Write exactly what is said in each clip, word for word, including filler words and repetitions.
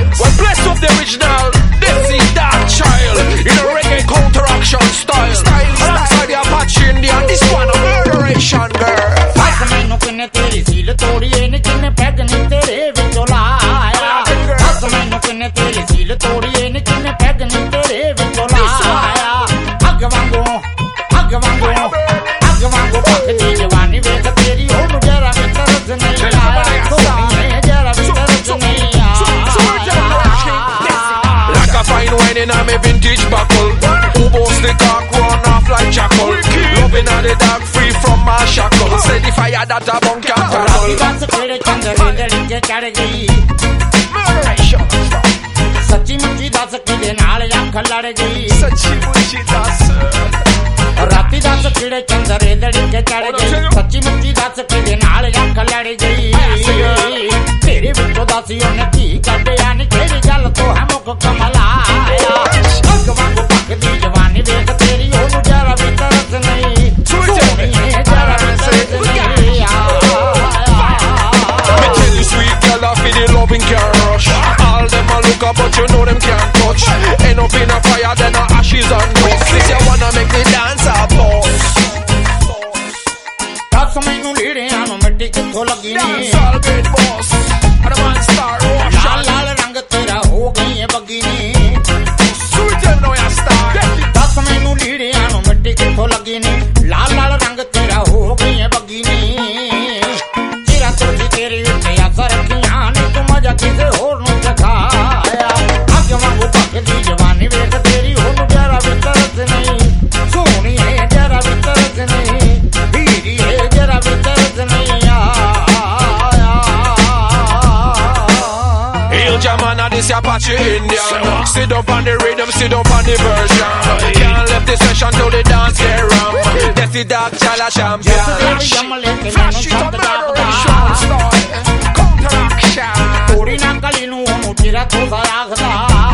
Well, bless up the original Desi Dark Child in a reggae counteraction style. Style, alongside the Apache Indian, this one a murderation girl. That's me no kine teri seal tori ene kine peg ni tere vicho laaya. That's me no kine teri seal tori ene kine peg ni tere vicho laaya. Ag wango, ag wango, ag wango pakdi jawani vekh teri onu jara mein tarz nahi aaya. Soni jara mein tarz nahi aaya. Like a fine wine in a me vintage buckle. Who boast the cock run off like jackal. Loving at the dark free from my shackle. Say the fire that a bunk can tackle. That's a kid chandar hindari ke chad gayi. Murderation. Sachi muchi das kide naal akh lad gayi. Sachi muchi das. Rati das kide chandar hindari ke chad gayi. Sachi muchi das kide naal akh lad gayi. Tere vitto dasiyon ne ki kadya ni teri gal to hamko kamalaya. Ag wango pakdi jawani vekh teri onu jara bhi tarz nahi. Soni jara bhi tarz nahi aaya. Me tell you sweet girl I feel the loving can rush. All them a look up but you know them can't touch. End up in a fire then a ashes and dust. This you wanna make me dance a boss. That's me no lead anu mitti kitho lagi ni. Dance all great boss. And the man star rush. लाल लाल रंग तेरा हो गई है बगीनी. Sweet them know you star. दस मैनू लीड़े आनो मिट्टी किथों लगी नी. लाल लाल रंग तेरा हो गई है बगीनी. तेरा तुझी तेरी उत्ते असर रखियां ने तू मजा किसे होर नू चखाया. अग वांगू पकदी जवानी वेख तेरी ओनू जरा भी तरस नहीं. सोहनी है जरा भी तरस नहीं. हीरी है जरा भी तरस नहीं आया. Hail Jaman and this Apache Indian. Sit up on the rhythm, sit up on the version. Can't left the session till the dance get ram. That's the Dark Chala champion. Flash it up, murderation style. Counteraction. थोड़ी ना कली नू मुझरा तो सराखदा.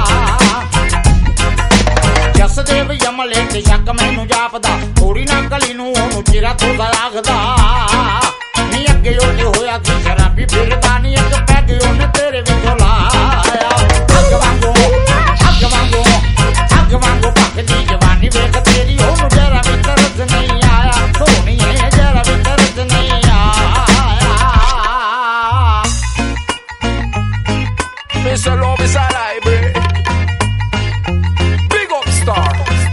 जस देव यमले ते शक मैनू जापदा. थोड़ी ना कली नू मुझरा तो सराखदा. नी अगे ओले होया कि शराबी फिरदा नी एक पैग ओने तेरे विचों लाया. अग वांगो, अग वांगो, अग वांगो पकदी जवानी वेख तेरी ओनू जरा भी तरस नहीं आया. सोनी है जरा भी तरस नहीं आया. Mister Love is a library. Big up star.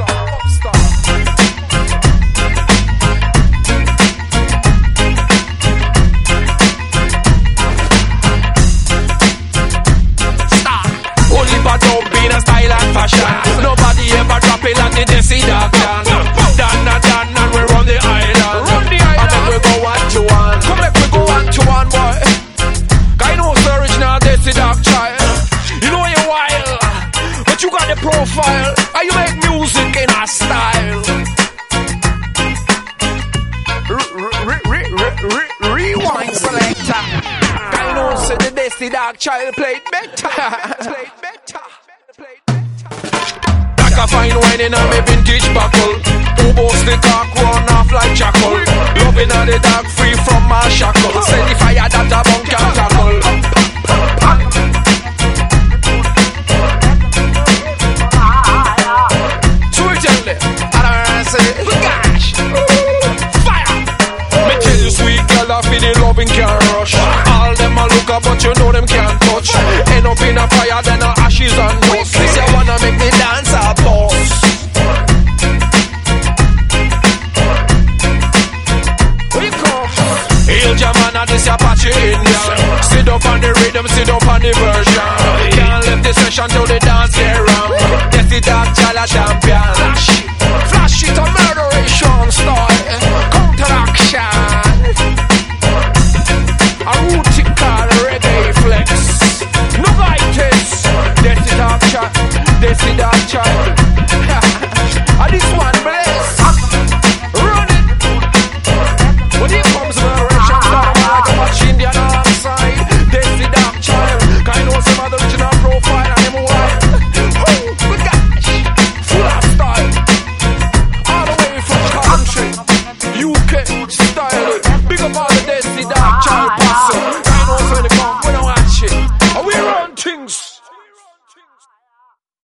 Star. Only but don't be in a style and fashion. Nobody ever drop it like the Desi Dark Clan. Dan and dan and we run the island. Run the island. And then we go one to one. Come let we go one to one, boy. I know it's the original Desi Dark Child. You know you're wild, but you got the profile. And you make music in a style. Rewind selector. I know so the Desi Dark Child played better. Played better. Like a fine wine in a me vintage buckle. Who boast the cock run off like jackal. Loving at the dark free from my shackle. Say the fire that a bunk can tackle. Sweet tell them, and I say, gosh, fire. Me tell you sweet girl I feel the loving can rush. All them a look up but you know them can't touch. End up in a fire then a ashes and dust. This you wanna make me dance a boss. Hail Jaman and this Apache Indian. Sit up on the rhythm, sit up on the version. Can't left the session till the dance get ram. That's the Dark Chala champion. Flash it, flash it, a murderation style. Counteraction. A rooty call reggae flex. No guidance. That's the Dark Chala, that's the Dark Chala. And this one bless. Run it. When here comes murderation style, like a Apache Indian alongside. That's the Dark Child. Cause I know some of the original profile and him wild. Oh, good gosh. Full of style. All the way from country. U K style. Big up all the Desi Dark Child.